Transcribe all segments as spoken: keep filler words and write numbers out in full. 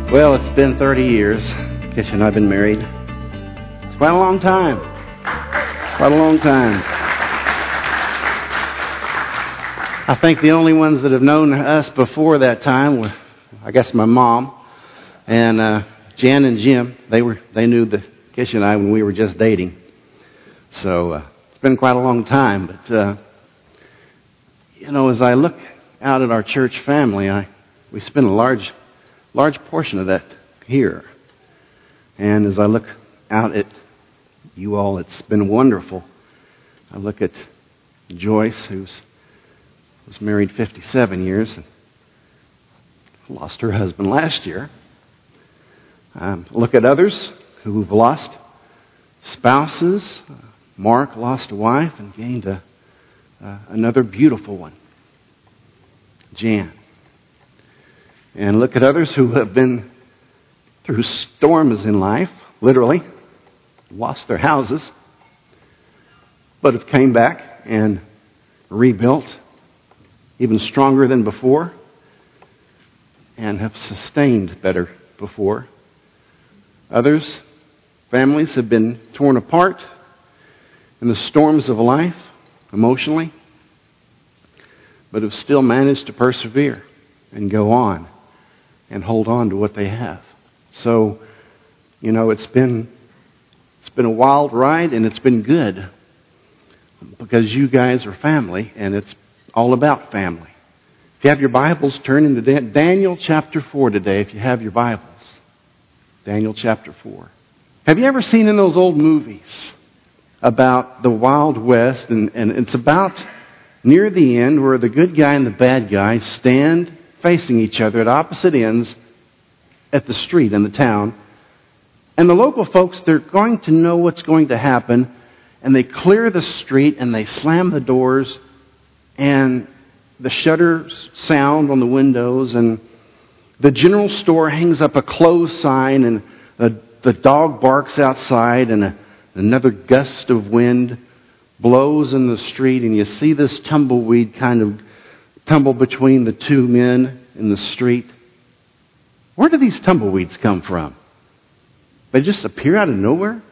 Well, it's been thirty years. Kisha and I have been married. It's quite a long time. Quite a long time. I think the only ones that have known us before that time were, I guess, my mom and uh, Jan and Jim. They were they knew the Kisha and I when we were just dating. So uh, it's been quite a long time. But uh, you know, as I look out at our church family, I we spend a large large portion of that here. And as I look out at you all, it's been wonderful. I look at Joyce, who's was married fifty-seven years and lost her husband last year. Um, look at others who've lost spouses. Uh, Mark lost a wife and gained a, uh, another beautiful one, Jan. And look at others who have been through storms in life, literally, lost their houses, but have came back and rebuilt even stronger than before and have sustained better before. Others, families have been torn apart in the storms of life, emotionally, but have still managed to persevere and go on and hold on to what they have. So, you know, it's been it's been a wild ride, and it's been good because you guys are family, and it's all about family. If you have your Bibles, turn into Daniel chapter four today, if you have your Bibles. Daniel chapter four. Have you ever seen in those old movies about the Wild West, and, and it's about near the end where the good guy and the bad guy stand facing each other at opposite ends at the street in the town. And the local folks, they're going to know what's going to happen, and they clear the street and they slam the doors, and the shutters sound on the windows, and the general store hangs up a closed sign, and the, the dog barks outside, and a, another gust of wind blows in the street, and you see this tumbleweed kind of tumble between the two men in the street. Where do these tumbleweeds come from? They just appear out of nowhere?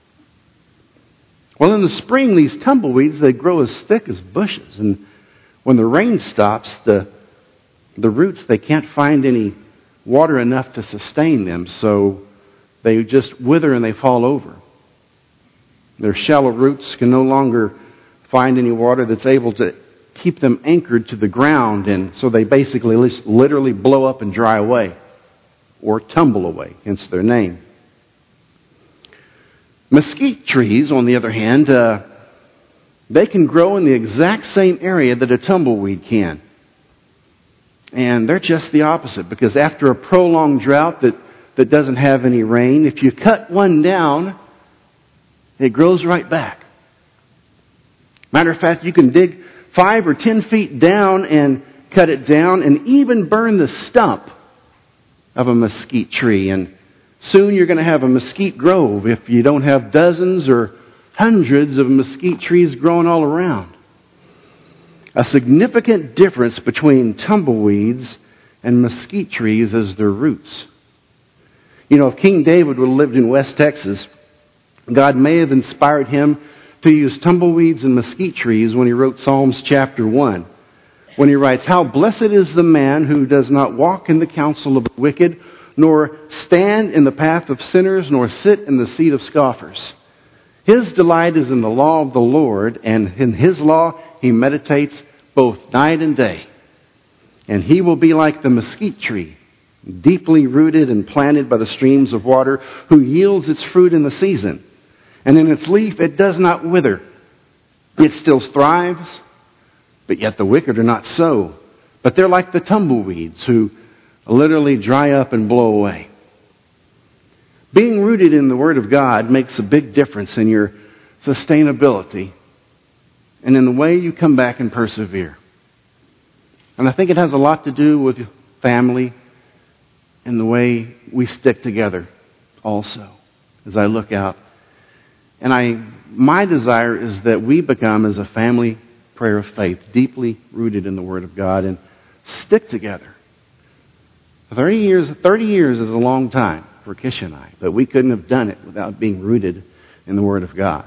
Well, in the spring, these tumbleweeds, they grow as thick as bushes, and when the rain stops, the the roots, they can't find any water enough to sustain them, so they just wither and they fall over. Their shallow roots can no longer find any water that's able to keep them anchored to the ground, and so they basically literally blow up and dry away, or tumble away, hence their name. Mesquite trees, on the other hand, uh, they can grow in the exact same area that a tumbleweed can. And they're just the opposite, because after a prolonged drought that, that doesn't have any rain, if you cut one down, it grows right back. Matter of fact, you can dig five or ten feet down and cut it down and even burn the stump of a mesquite tree. And soon you're going to have a mesquite grove if you don't have dozens or hundreds of mesquite trees growing all around. A significant difference between tumbleweeds and mesquite trees is their roots. You know, if King David would have lived in West Texas, God may have inspired him to use tumbleweeds and mesquite trees when he wrote Psalms chapter one. When he writes, "How blessed is the man who does not walk in the counsel of the wicked, nor stand in the path of sinners, nor sit in the seat of scoffers. His delight is in the law of the Lord, and in His law he meditates both night and day. And he will be like the mesquite tree, deeply rooted and planted by the streams of water, who yields its fruit in the season. And in its leaf it does not wither. It still thrives, but yet the wicked are not so. But they're like the tumbleweeds, who literally dry up and blow away." Being rooted in the Word of God makes a big difference in your sustainability and in the way you come back and persevere. And I think it has a lot to do with family and the way we stick together also, as I look out. And I, my desire is that we become, as a family prayer of faith, deeply rooted in the Word of God and stick together. thirty years, thirty years is a long time for Kish and I, but we couldn't have done it without being rooted in the Word of God.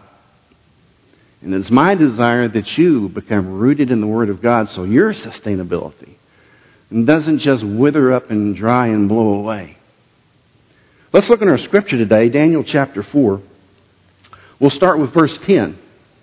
And it's my desire that you become rooted in the Word of God so your sustainability doesn't just wither up and dry and blow away. Let's look in our scripture today, Daniel chapter four. We'll start with verse ten.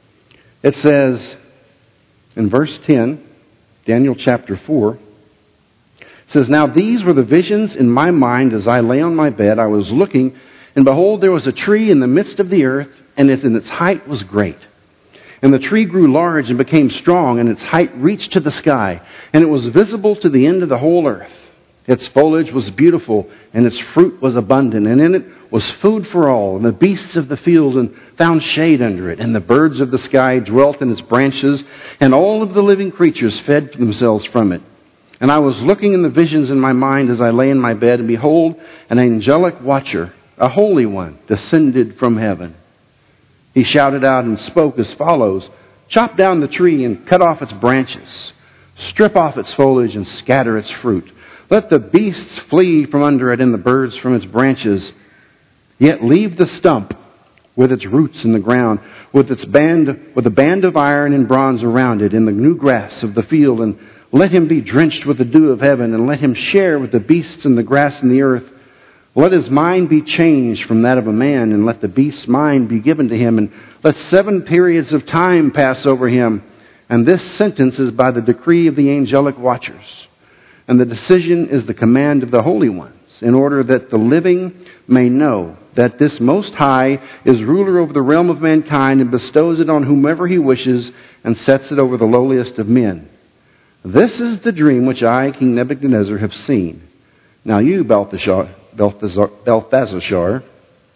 It says in verse ten, Daniel chapter four, it says, "Now these were the visions in my mind as I lay on my bed. I was looking, and behold, there was a tree in the midst of the earth, and it, and its height was great. And the tree grew large and became strong, and its height reached to the sky, and it was visible to the end of the whole earth. Its foliage was beautiful, and its fruit was abundant, and in it was food for all. And the beasts of the field and found shade under it, and the birds of the sky dwelt in its branches, and all of the living creatures fed themselves from it. And I was looking in the visions in my mind as I lay in my bed, and behold, an angelic watcher, a holy one, descended from heaven. He shouted out and spoke as follows, 'Chop down the tree and cut off its branches. Strip off its foliage and scatter its fruit. Let the beasts flee from under it and the birds from its branches. Yet leave the stump with its roots in the ground, with its band, with a band of iron and bronze around it, in the new grass of the field, and let him be drenched with the dew of heaven, and let him share with the beasts and the grass and the earth. Let his mind be changed from that of a man, and let the beast's mind be given to him, and let seven periods of time pass over him. And this sentence is by the decree of the angelic watchers. And the decision is the command of the holy ones, in order that the living may know that this Most High is ruler over the realm of mankind, and bestows it on whomever he wishes, and sets it over the lowliest of men. This is the dream which I, King Nebuchadnezzar, have seen. Now you, Belteshazzar, Belteshazzar, Belteshazzar,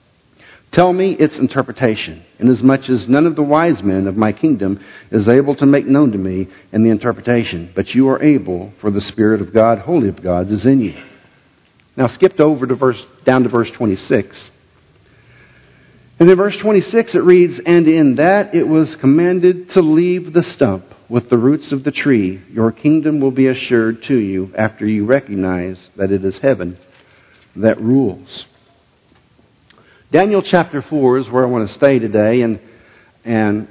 tell me its interpretation, inasmuch as none of the wise men of my kingdom is able to make known to me in the interpretation, but you are able, for the Spirit of God, holy of gods, is in you." Now skipped over to verse down to verse twenty-six. And in verse twenty-six it reads, "And in that it was commanded to leave the stump with the roots of the tree, your kingdom will be assured to you after you recognize that it is heaven that rules." Daniel chapter four is where I want to stay today, and and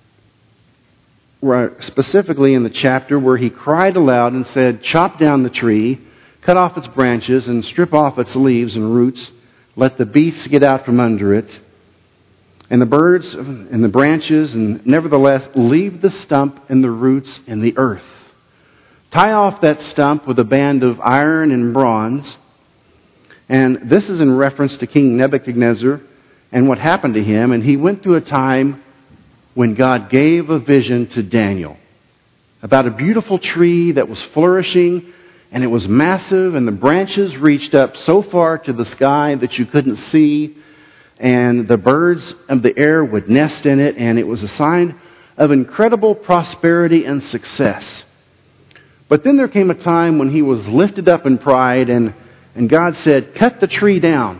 we're specifically in the chapter where he cried aloud and said, "Chop down the tree, cut off its branches, and strip off its leaves and roots. Let the beasts get out from under it, and the birds and the branches, and nevertheless leave the stump and the roots in the earth. Tie off that stump with a band of iron and bronze." And this is in reference to King Nebuchadnezzar and what happened to him. And he went through a time when God gave a vision to Daniel about a beautiful tree that was flourishing, and it was massive, and the branches reached up so far to the sky that you couldn't see, and the birds of the air would nest in it, and it was a sign of incredible prosperity and success. But then there came a time when he was lifted up in pride, and And God said, "Cut the tree down."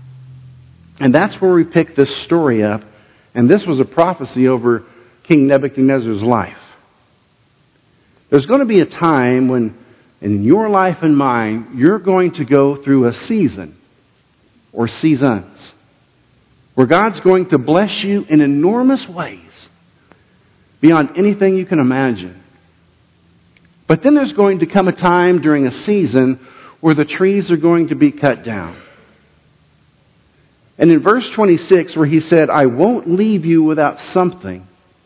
And that's where we pick this story up. And this was a prophecy over King Nebuchadnezzar's life. There's going to be a time when, in your life and mine, you're going to go through a season or seasons where God's going to bless you in enormous ways beyond anything you can imagine. But then there's going to come a time during a season where the trees are going to be cut down. And in verse twenty-six, where he said, "I won't leave you without something,"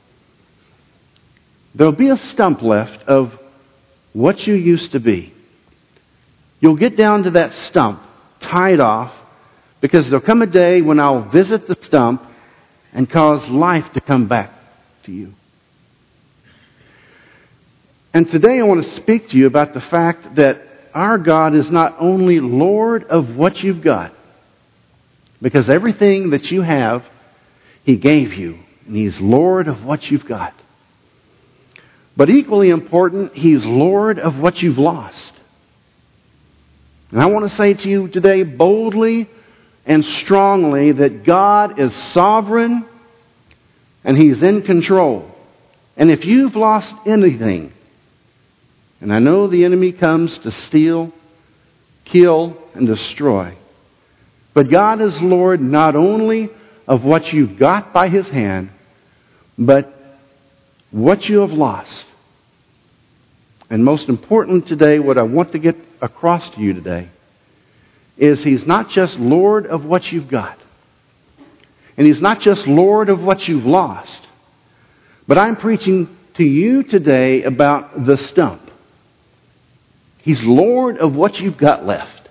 there'll be a stump left of what you used to be. You'll get down to that stump, tied off, because there'll come a day when I'll visit the stump and cause life to come back to you. And today I want to speak to you about the fact that our God is not only Lord of what you've got, because everything that you have, He gave you, and He's Lord of what you've got. But equally important, He's Lord of what you've lost. And I want to say to you today boldly and strongly that God is sovereign and He's in control. And if you've lost anything, and I know the enemy comes to steal, kill, and destroy. But God is Lord not only of what you've got by His hand, but what you have lost. And most important today, what I want to get across to you today, is He's not just Lord of what you've got. And He's not just Lord of what you've lost. But I'm preaching to you today about the stump. He's Lord of what you've got left.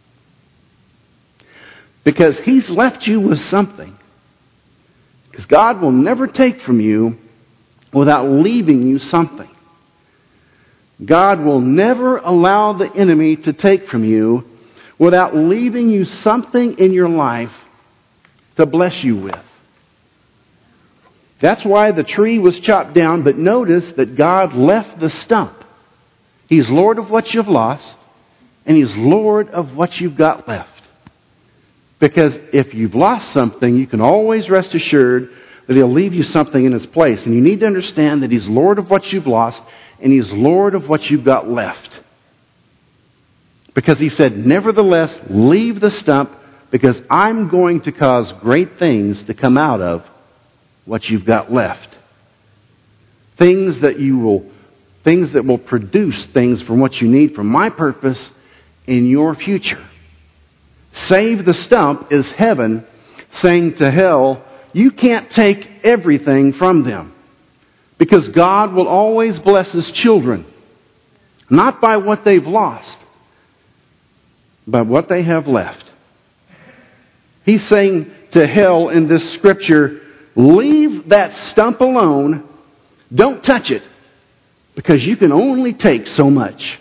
Because He's left you with something. Because God will never take from you without leaving you something. God will never allow the enemy to take from you without leaving you something in your life to bless you with. That's why the tree was chopped down, but notice that God left the stump. He's Lord of what you've lost, and He's Lord of what you've got left. Because if you've lost something, you can always rest assured that He'll leave you something in its place. And you need to understand that He's Lord of what you've lost, and He's Lord of what you've got left. Because He said, nevertheless, leave the stump, because I'm going to cause great things to come out of what you've got left. Things that you will, things that will produce things from what you need for my purpose in your future. Save the stump is heaven saying to hell, you can't take everything from them. Because God will always bless His children. Not by what they've lost, but what they have left. He's saying to hell in this scripture, leave that stump alone. Don't touch it. Because you can only take so much.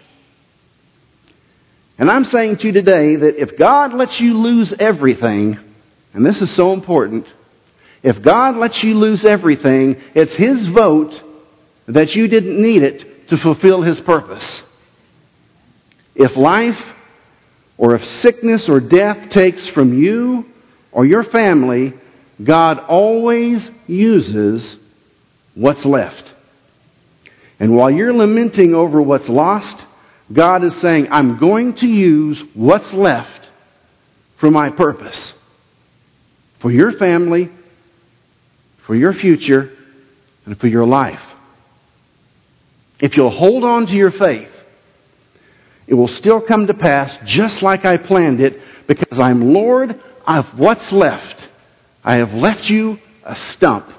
And I'm saying to you today that if God lets you lose everything, and this is so important, if God lets you lose everything, it's His vote that you didn't need it to fulfill His purpose. If life or if sickness or death takes from you or your family, God always uses what's left. And while you're lamenting over what's lost, God is saying, I'm going to use what's left for my purpose. For your family, for your future, and for your life. If you'll hold on to your faith, it will still come to pass just like I planned it, because I'm Lord of what's left. I have left you a stump.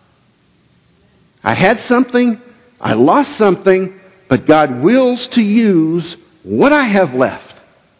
I had something, I lost something, but God wills to use what I have left.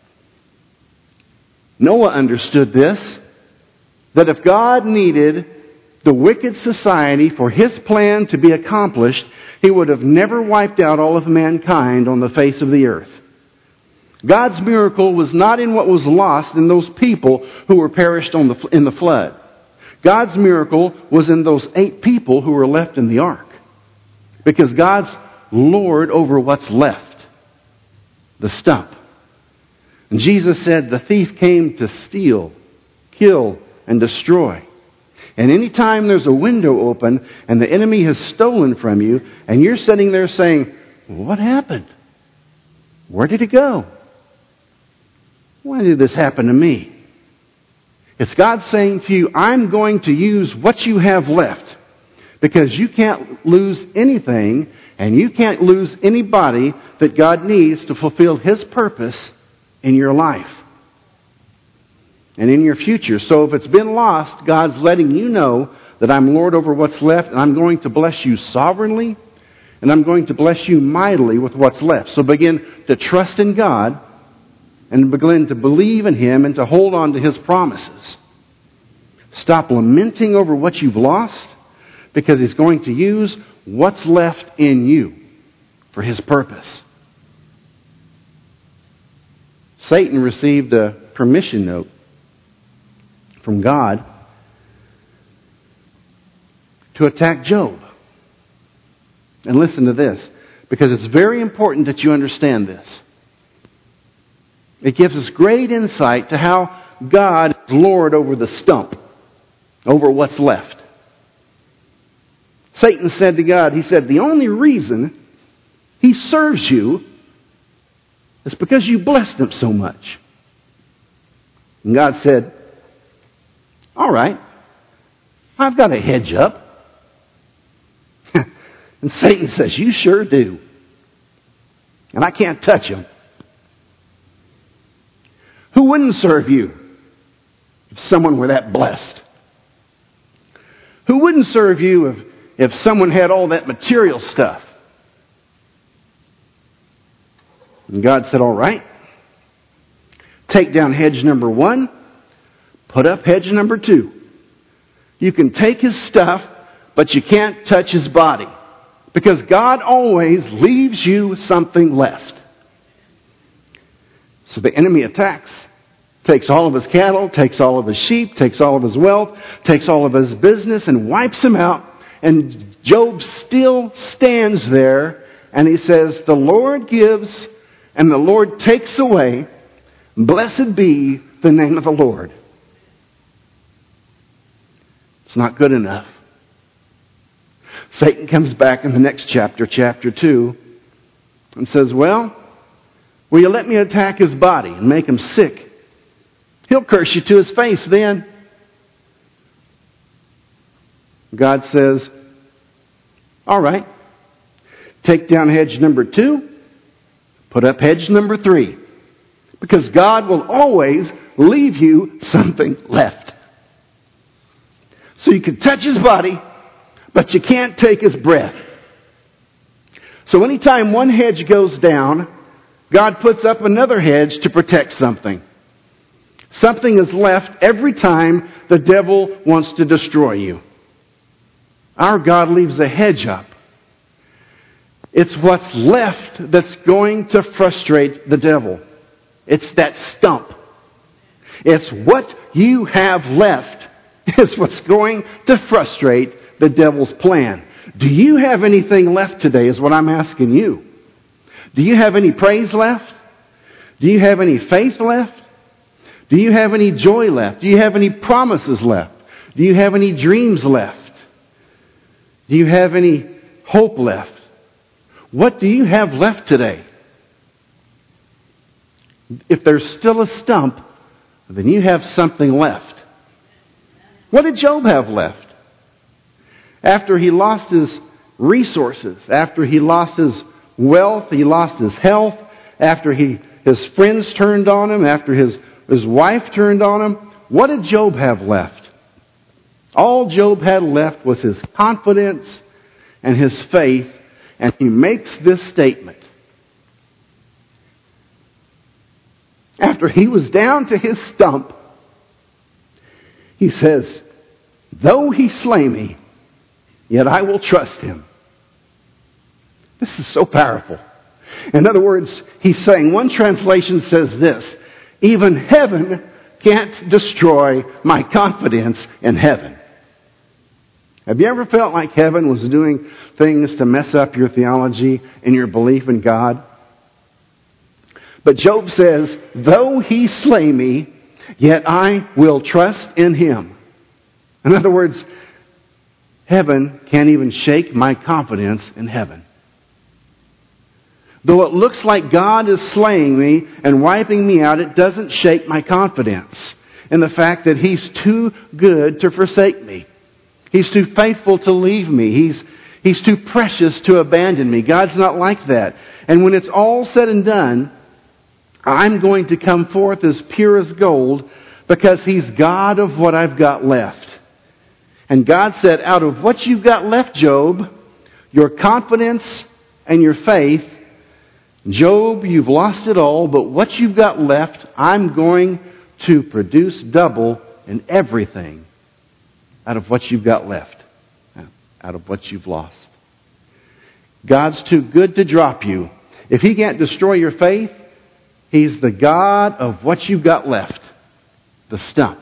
Noah understood this, that if God needed the wicked society for His plan to be accomplished, He would have never wiped out all of mankind on the face of the earth. God's miracle was not in what was lost in those people who were perished on the, in the flood. God's miracle was in those eight people who were left in the ark. Because God's Lord over what's left. The stump. And Jesus said the thief came to steal, kill, and destroy. And anytime there's a window open and the enemy has stolen from you and you're sitting there saying, what happened? Where did it go? Why did this happen to me? It's God saying to you, I'm going to use what you have left. Because you can't lose anything and you can't lose anybody that God needs to fulfill His purpose in your life and in your future. So if it's been lost, God's letting you know that I'm Lord over what's left, and I'm going to bless you sovereignly, and I'm going to bless you mightily with what's left. So begin to trust in God and begin to believe in Him and to hold on to His promises. Stop lamenting over what you've lost, because He's going to use what's left in you for His purpose. Satan received a permission note from God to attack Job. And listen to this, because it's very important that you understand this. It gives us great insight to how God is Lord over the stump, over what's left. Satan said to God, he said, the only reason he serves you It's because you blessed them so much. And God said, all right, I've got a hedge up. And Satan says, you sure do. And I can't touch him. Who wouldn't serve you if someone were that blessed? Who wouldn't serve you if, if someone had all that material stuff? And God said, all right, take down hedge number one, put up hedge number two. You can take his stuff, but you can't touch his body. Because God always leaves you something left. So the enemy attacks, takes all of his cattle, takes all of his sheep, takes all of his wealth, takes all of his business, and wipes him out. And Job still stands there, and he says, the Lord gives, and the Lord takes away. Blessed be the name of the Lord. It's not good enough. Satan comes back in the next chapter, chapter two, and says, well, will you let me attack his body and make him sick? He'll curse you to his face then. God says, all right, take down hedge number two, put up hedge number three, because God will always leave you something left. So you can touch his body, but you can't take his breath. So anytime one hedge goes down, God puts up another hedge to protect something. Something is left every time the devil wants to destroy you. Our God leaves a hedge up. It's what's left that's going to frustrate the devil. It's that stump. It's what you have left is what's going to frustrate the devil's plan. Do you have anything left today is what I'm asking you. Do you have any praise left? Do you have any faith left? Do you have any joy left? Do you have any promises left? Do you have any dreams left? Do you have any hope left? What do you have left today? If there's still a stump, then you have something left. What did Job have left? After he lost his resources, after he lost his wealth, he lost his health, after he his friends turned on him, after his, his wife turned on him, what did Job have left? All Job had left was his confidence and his faith, and he makes this statement. After he was down to his stump, he says, though he slay me, yet I will trust him. This is so powerful. In other words, he's saying, one translation says this, even heaven can't destroy my confidence in heaven. Have you ever felt like heaven was doing things to mess up your theology and your belief in God? But Job says, though he slay me, yet I will trust in him. In other words, heaven can't even shake my confidence in heaven. Though it looks like God is slaying me and wiping me out, it doesn't shake my confidence in the fact that he's too good to forsake me. He's too faithful to leave me. He's, he's too precious to abandon me. God's not like that. And when it's all said and done, I'm going to come forth as pure as gold because he's God of what I've got left. And God said, out of what you've got left, Job, your confidence and your faith, Job, you've lost it all, but what you've got left, I'm going to produce double in everything out of what you've got left, out of what you've lost. God's too good to drop you. If he can't destroy your faith, he's the God of what you've got left, the stump.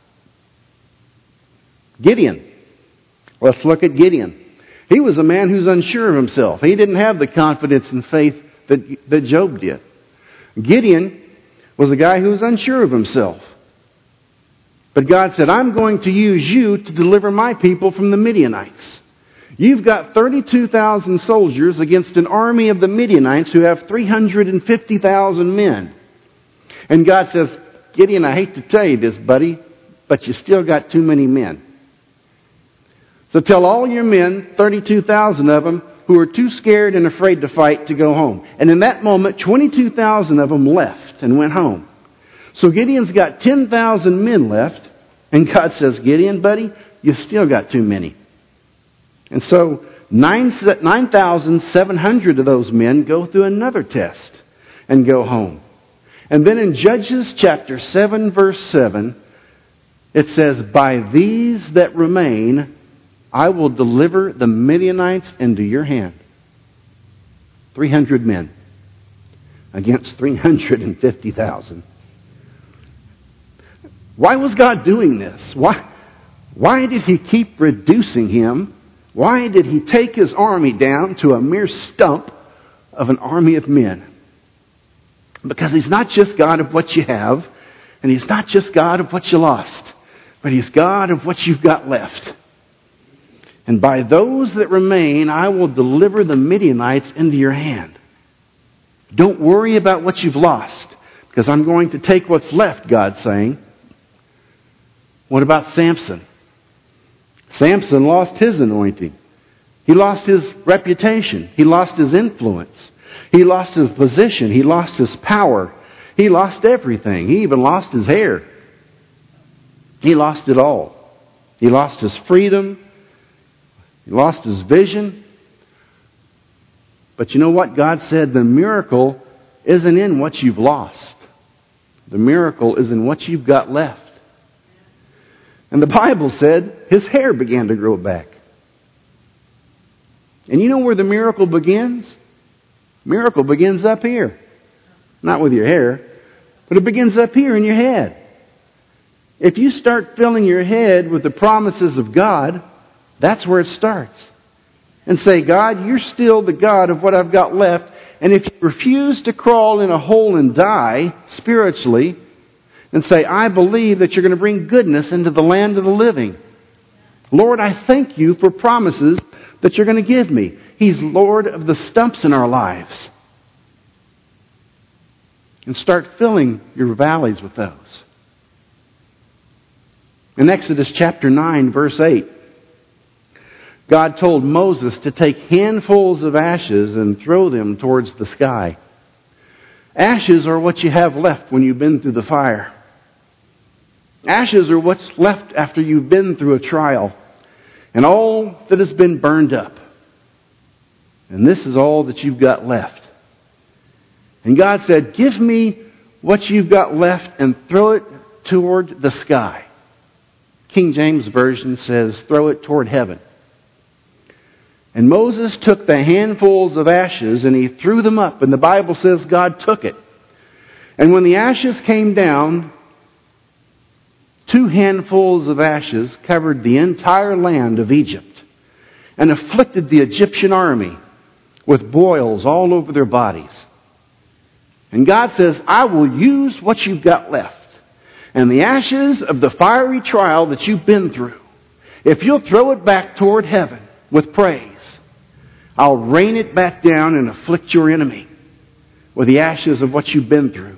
Gideon. Let's look at Gideon. He was a man who's unsure of himself. He didn't have the confidence and faith that, that Job did. Gideon was a guy who was unsure of himself. But God said, I'm going to use you to deliver my people from the Midianites. You've got thirty-two thousand soldiers against an army of the Midianites who have three hundred fifty thousand men. And God says, Gideon, I hate to tell you this, buddy, but you still got too many men. So tell all your men, thirty-two thousand of them, who are too scared and afraid to fight, to go home. And in that moment, twenty-two thousand of them left and went home. So Gideon's got ten thousand men left, and God says, Gideon, buddy, you still got too many. And so nine thousand seven hundred of those men go through another test and go home. And then in Judges chapter seven, verse seven, it says, by these that remain, I will deliver the Midianites into your hand. three hundred men against three hundred fifty thousand. Why was God doing this? Why, why did He keep reducing him? Why did He take His army down to a mere stump of an army of men? Because He's not just God of what you have, and He's not just God of what you lost, but He's God of what you've got left. And by those that remain, I will deliver the Midianites into your hand. Don't worry about what you've lost, because I'm going to take what's left, God's saying. What about Samson? Samson lost his anointing. He lost his reputation. He lost his influence. He lost his position. He lost his power. He lost everything. He even lost his hair. He lost it all. He lost his freedom. He lost his vision. But you know what? God said the miracle isn't in what you've lost. The miracle is in what you've got left. And the Bible said his hair began to grow back. And you know where the miracle begins? Miracle begins up here. Not with your hair, but it begins up here in your head. If you start filling your head with the promises of God, that's where it starts. And say, God, you're still the God of what I've got left. And if you refuse to crawl in a hole and die spiritually, and say, I believe that you're going to bring goodness into the land of the living. Lord, I thank you for promises that you're going to give me. He's Lord of the stumps in our lives. And start filling your valleys with those. In Exodus chapter nine, verse eight, God told Moses to take handfuls of ashes and throw them towards the sky. Ashes are what you have left when you've been through the fire. Ashes are what's left after you've been through a trial and all that has been burned up. And this is all that you've got left. And God said, give me what you've got left and throw it toward the sky. King James Version says, throw it toward heaven. And Moses took the handfuls of ashes and he threw them up. And the Bible says God took it. And when the ashes came down, two handfuls of ashes covered the entire land of Egypt and afflicted the Egyptian army with boils all over their bodies. And God says, I will use what you've got left. And the ashes of the fiery trial that you've been through, if you'll throw it back toward heaven with praise, I'll rain it back down and afflict your enemy with the ashes of what you've been through.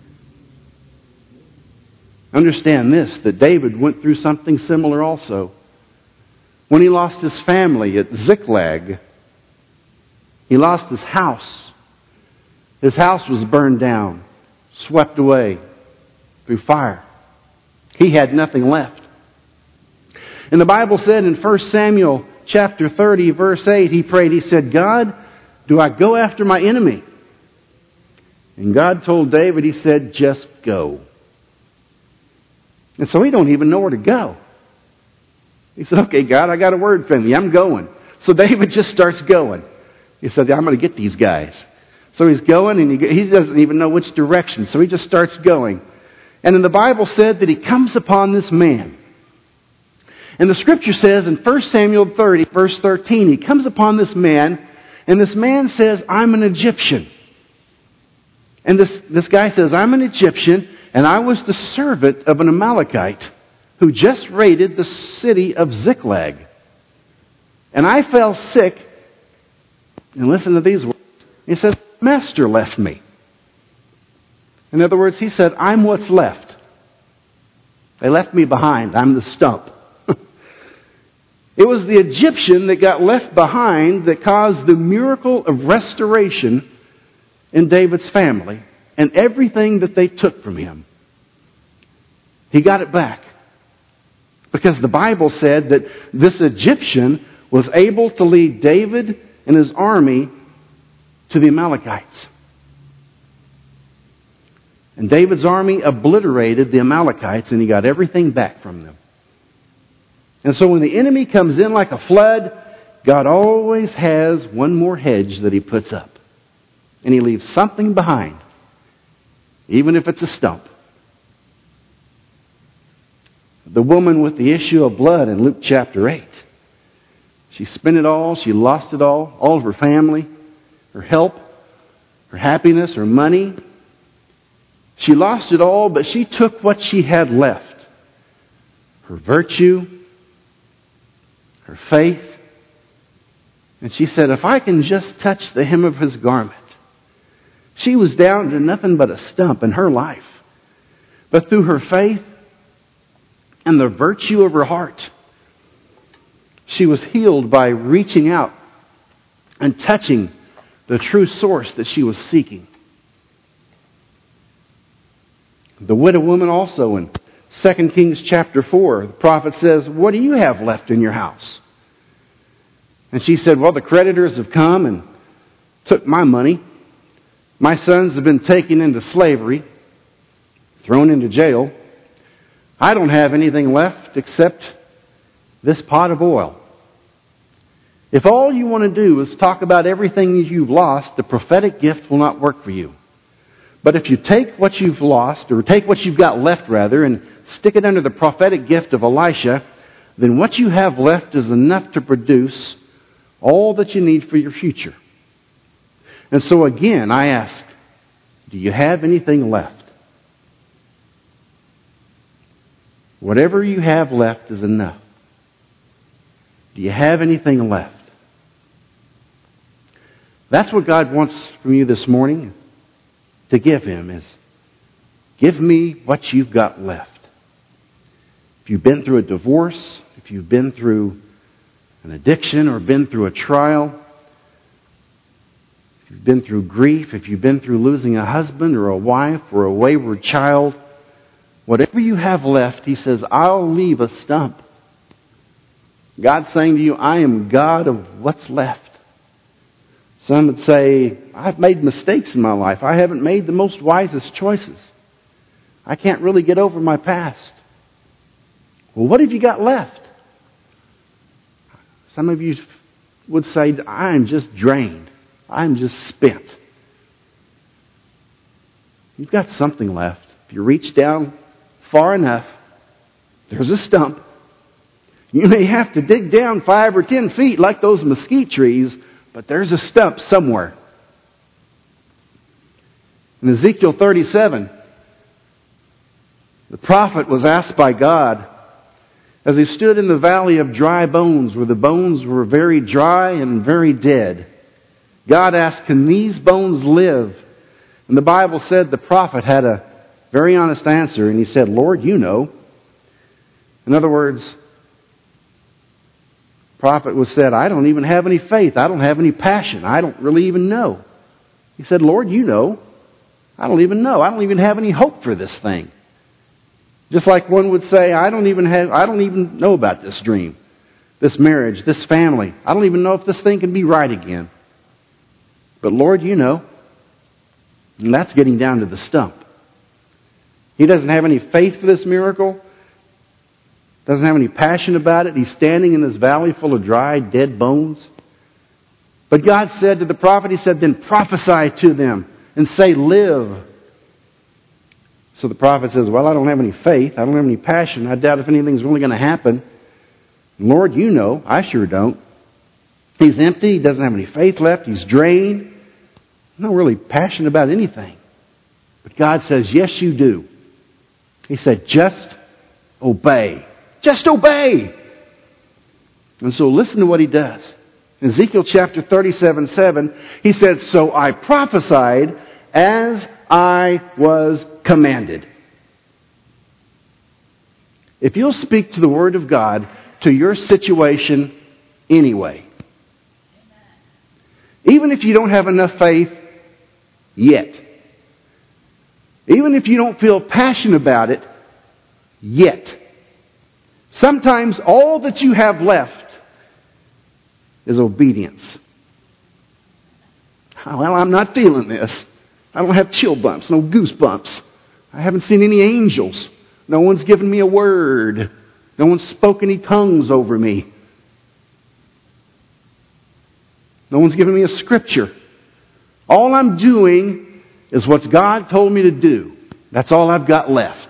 Understand this, that David went through something similar also. When he lost his family at Ziklag, he lost his house. His house was burned down, swept away through fire. He had nothing left. And the Bible said in First Samuel chapter thirty, verse eight, he prayed, he said, God, do I go after my enemy? And God told David, he said, just go. And so he don't even know where to go. He said, okay, God, I got a word from you. I'm going. So David just starts going. He said, I'm going to get these guys. So he's going, and he, he doesn't even know which direction. So he just starts going. And then the Bible said that he comes upon this man. And the Scripture says in First Samuel thirty, verse thirteen, he comes upon this man, and this man says, I'm an Egyptian. And this, this guy says, I'm an Egyptian, and I was the servant of an Amalekite who just raided the city of Ziklag. And I fell sick. And listen to these words. He says, Master left me. In other words, he said, I'm what's left. They left me behind. I'm the stump. It was the Egyptian that got left behind that caused the miracle of restoration in David's family and everything that they took from him. He got it back. Because the Bible said that this Egyptian was able to lead David and his army to the Amalekites. And David's army obliterated the Amalekites, and he got everything back from them. And so when the enemy comes in like a flood, God always has one more hedge that he puts up. And he leaves something behind, even if it's a stump. The woman with the issue of blood in Luke chapter eight. She spent it all, she lost it all, all of her family, her help, her happiness, her money. She lost it all, but she took what she had left. Her virtue, her faith. And she said, if I can just touch the hem of his garment. She was down to nothing but a stump in her life. But through her faith and the virtue of her heart, she was healed by reaching out and touching the true source that she was seeking. The widow woman also in Second Kings chapter four, the prophet says, what do you have left in your house? And she said, well, the creditors have come and took my money. My sons have been taken into slavery, thrown into jail. I don't have anything left except this pot of oil. If all you want to do is talk about everything you've lost, the prophetic gift will not work for you. But if you take what you've lost, or take what you've got left rather, and stick it under the prophetic gift of Elisha, then what you have left is enough to produce all that you need for your future. And so again, I ask, do you have anything left? Whatever you have left is enough. Do you have anything left? That's what God wants from you this morning to give Him is, give me what you've got left. If you've been through a divorce, if you've been through an addiction or been through a trial, if you've been through grief, if you've been through losing a husband or a wife or a wayward child, whatever you have left, He says, I'll leave a stump. God's saying to you, I am God of what's left. Some would say, I've made mistakes in my life. I haven't made the most wisest choices. I can't really get over my past. Well, what have you got left? Some of you would say, I'm just drained. I'm just spent. You've got something left. If you reach down far enough, there's a stump. You may have to dig down five or ten feet like those mesquite trees, but there's a stump somewhere. In Ezekiel thirty-seven, the prophet was asked by God, as he stood in the valley of dry bones, where the bones were very dry and very dead, God asked, can these bones live? And the Bible said the prophet had a very honest answer, and he said, Lord, you know. In other words, the prophet was said, I don't even have any faith. I don't have any passion. I don't really even know. He said, Lord, you know. I don't even know. I don't even have any hope for this thing. Just like one would say, I don't even have, I don't even know about this dream, this marriage, this family. I don't even know if this thing can be right again. But Lord, you know. And that's getting down to the stump. He doesn't have any faith for this miracle. Doesn't have any passion about it. He's standing in this valley full of dry, dead bones. But God said to the prophet, He said, then prophesy to them and say, live. So the prophet says, well, I don't have any faith. I don't have any passion. I doubt if anything's really going to happen. Lord, you know. I sure don't. He's empty. He doesn't have any faith left. He's drained. Not really passionate about anything. But God says, yes, you do. He said, just obey. Just obey. And so listen to what he does. In Ezekiel chapter thirty-seven, seven, he said, "So I prophesied as I was commanded." If you'll speak to the Word of God to your situation anyway, even if you don't have enough faith yet, even if you don't feel passionate about it yet, sometimes all that you have left is obedience. Well, I'm not feeling this. I don't have chill bumps, no goosebumps. I haven't seen any angels. No one's given me a word. No one's spoken any tongues over me. No one's given me a scripture. All I'm doing is what God told me to do. That's all I've got left.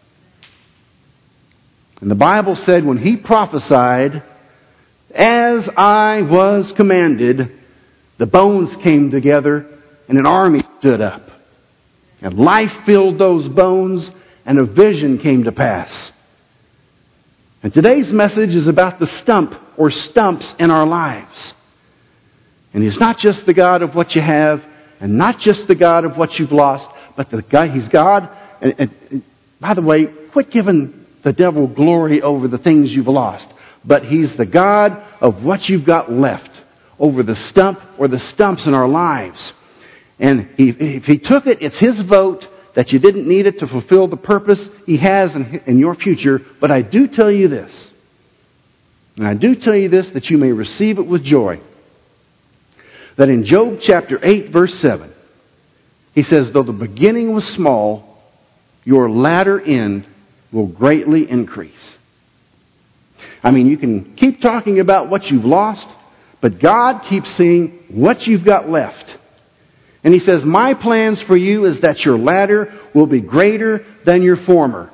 And the Bible said when he prophesied, "As I was commanded," the bones came together and an army stood up. And life filled those bones and a vision came to pass. And today's message is about the stump or stumps in our lives. And He's not just the God of what you have and not just the God of what you've lost, but the God, He's God. And, and, and by the way, quit giving the devil glory over the things you've lost. But He's the God of what you've got left, over the stump or the stumps in our lives. And he, if He took it, it's His vote that you didn't need it to fulfill the purpose He has in, in your future. But I do tell you this, and I do tell you this that you may receive it with joy, that in Job chapter eight, verse seven, he says, "Though the beginning was small, your latter end will greatly increase." I mean, you can keep talking about what you've lost, but God keeps seeing what you've got left. And He says, "My plans for you is that your latter will be greater than your former."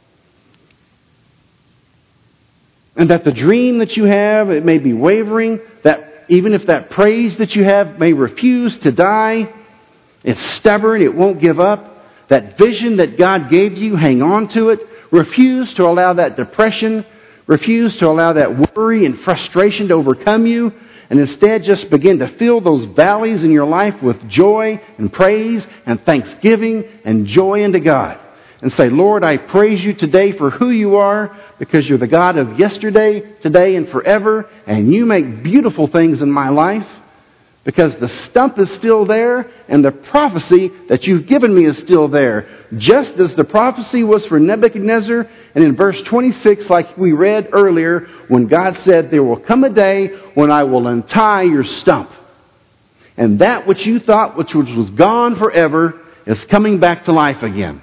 And that the dream that you have, it may be wavering, that even if that praise that you have may refuse to die, it's stubborn, it won't give up. That vision that God gave you, hang on to it. Refuse to allow that depression, refuse to allow that worry and frustration to overcome you. And instead just begin to fill those valleys in your life with joy and praise and thanksgiving and joy unto God. And say, "Lord, I praise you today for who you are, because you're the God of yesterday, today, and forever. And you make beautiful things in my life. Because the stump is still there, and the prophecy that you've given me is still there." Just as the prophecy was for Nebuchadnezzar, and in verse twenty-six, like we read earlier, when God said, "There will come a day when I will untie your stump. And that which you thought which was gone forever is coming back to life again."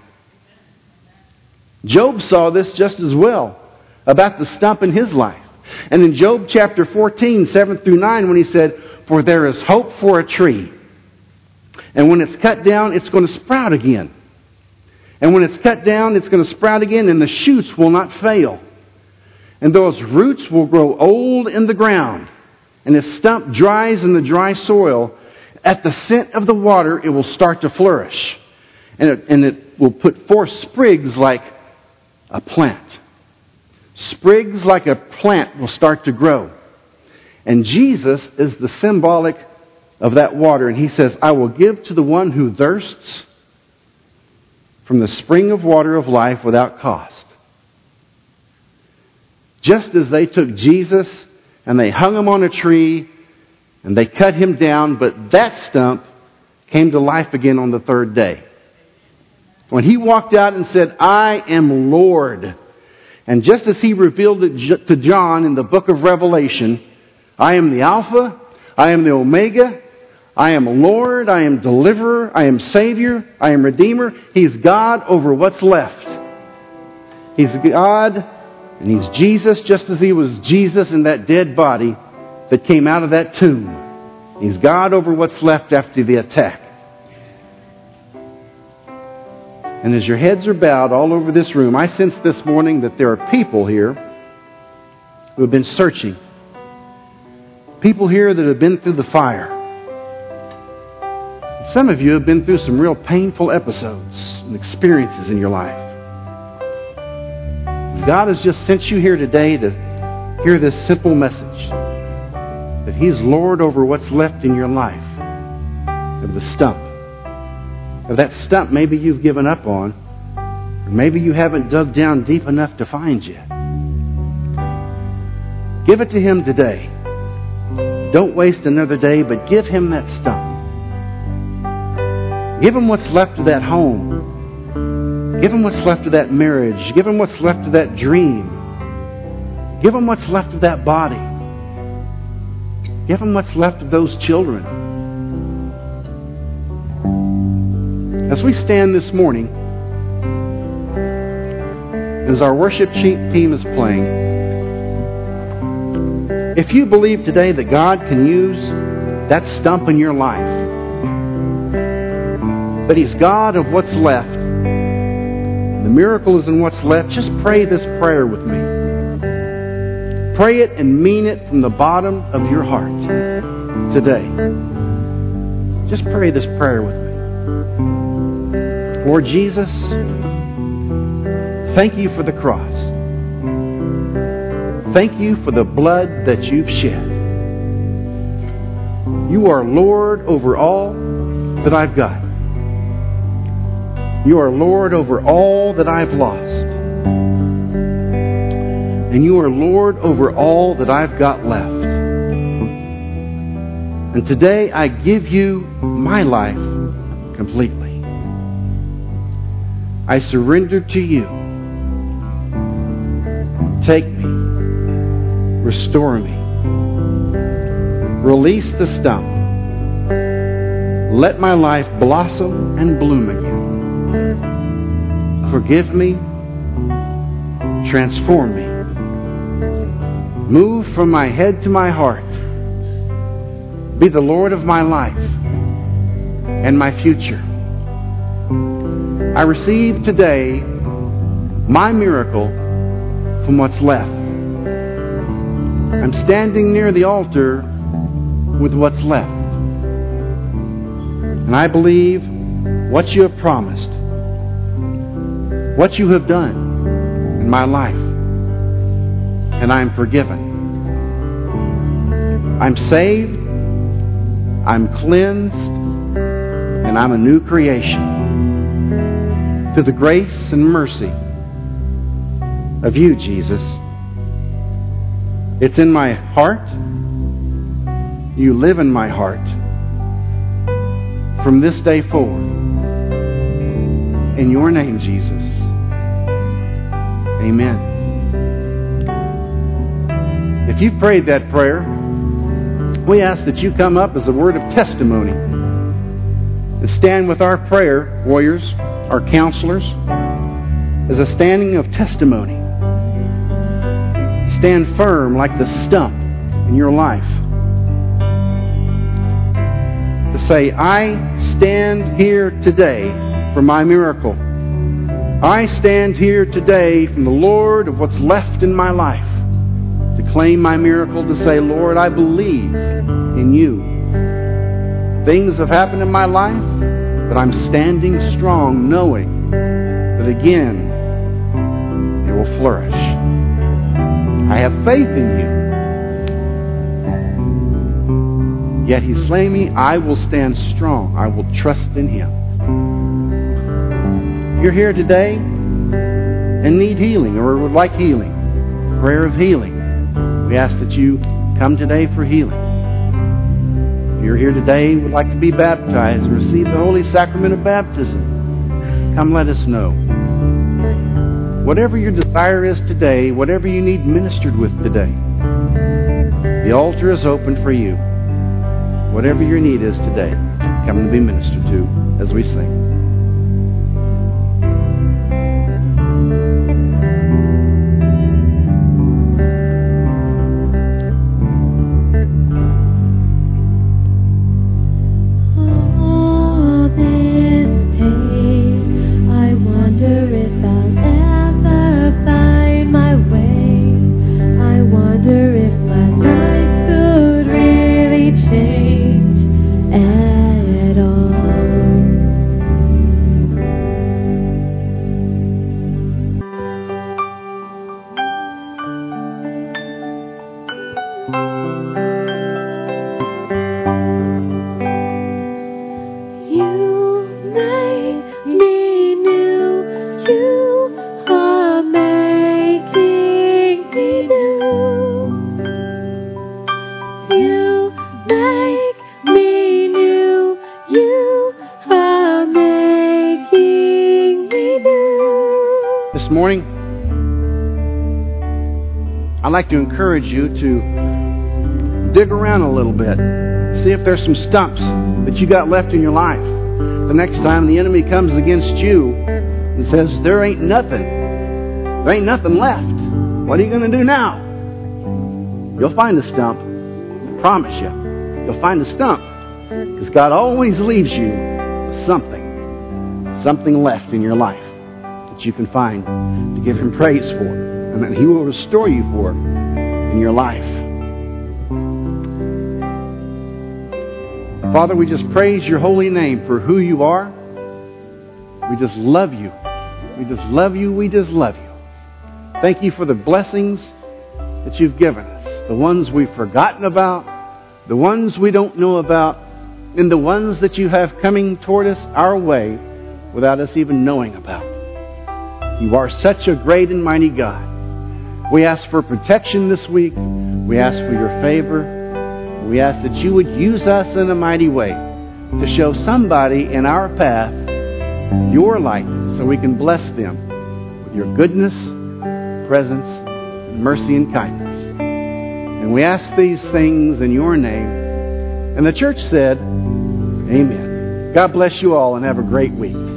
Job saw this just as well, about the stump in his life. And in Job chapter fourteen, seven through nine, when he said, "For there is hope for a tree. And when it's cut down, it's going to sprout again. And when it's cut down, it's going to sprout again, and the shoots will not fail. And those roots will grow old in the ground. And its stump dries in the dry soil. At the scent of the water, it will start to flourish. And it, and it will put forth sprigs like a plant." Sprigs like a plant will start to grow. And Jesus is the symbolic of that water. And He says, "I will give to the one who thirsts from the spring of water of life without cost." Just as they took Jesus and they hung Him on a tree and they cut Him down, but that stump came to life again on the third day. When He walked out and said, "I am Lord." And just as He revealed it to John in the book of Revelation, "I am the Alpha, I am the Omega, I am Lord, I am Deliverer, I am Savior, I am Redeemer." He's God over what's left. He's God, and He's Jesus, just as He was Jesus in that dead body that came out of that tomb. He's God over what's left after the attack. And as your heads are bowed all over this room, I sense this morning that there are people here who have been searching. People here that have been through the fire. Some of you have been through some real painful episodes and experiences in your life. God has just sent you here today to hear this simple message that He's Lord over what's left in your life, of the stump. Of that stump maybe you've given up on, or maybe you haven't dug down deep enough to find yet. Give it to Him today. Don't waste another day, but give Him that stump. Give Him what's left of that home. Give Him what's left of that marriage. Give Him what's left of that dream. Give Him what's left of that body. Give Him what's left of those children. As we stand this morning, as our worship team is playing, if you believe today that God can use that stump in your life, that He's God of what's left, the miracle is in what's left, just pray this prayer with me. Pray it and mean it from the bottom of your heart today. Just pray this prayer with me. Lord Jesus, thank You for the cross. Thank You for the blood that You've shed. You are Lord over all that I've got. You are Lord over all that I've lost. And You are Lord over all that I've got left. And today I give You my life completely. I surrender to You. Take me. Restore me. Release the stump. Let my life blossom and bloom again. Forgive me. Transform me. Move from my head to my heart. Be the Lord of my life and my future. I receive today my miracle from what's left. I'm standing near the altar with what's left. And I believe what You have promised, what You have done in my life. And I'm forgiven. I'm saved. I'm cleansed. And I'm a new creation. To the grace and mercy of You, Jesus. It's in my heart. You live in my heart. From this day forward. In Your name, Jesus. Amen. If you've prayed that prayer, we ask that you come up as a word of testimony and stand with our prayer warriors, our counselors, as a standing of testimony. Stand firm like the stump in your life. To say, I stand here today for my miracle. I stand here today from the Lord of what's left in my life. To claim my miracle, to say, Lord, I believe in You. Things have happened in my life, but I'm standing strong knowing that again, they will flourish. I have faith in You. Yet He slay me, I will stand strong. I will trust in Him. If you're here today and need healing or would like healing, prayer of healing, we ask that you come today for healing. If you're here today and would like to be baptized and receive the Holy Sacrament of Baptism, come let us know. Whatever your desire is today, whatever you need ministered with today, the altar is open for you. Whatever your need is today, come and be ministered to as we sing. this morning, I'd like to encourage you to dig around a little bit. See if there's some stumps that you got left in your life. The next time the enemy comes against you and says, there ain't nothing, there ain't nothing left, what are you going to do now? You'll find a stump. I promise you. You'll find a stump. Because God always leaves you with something, something left in your life that you can find to give Him praise for, and that He will restore you for in your life. Father, we just praise Your holy name for who You are. We just love You. We just love You. We just love You. Thank You for the blessings that You've given us, the ones we've forgotten about, the ones we don't know about, and the ones that You have coming toward us our way without us even knowing about. You are such a great and mighty God. We ask for protection this week. We ask for Your favor. We ask that You would use us in a mighty way to show somebody in our path Your light so we can bless them with Your goodness, presence, mercy, and kindness. And we ask these things in Your name. And the church said, amen. God bless you all and have a great week.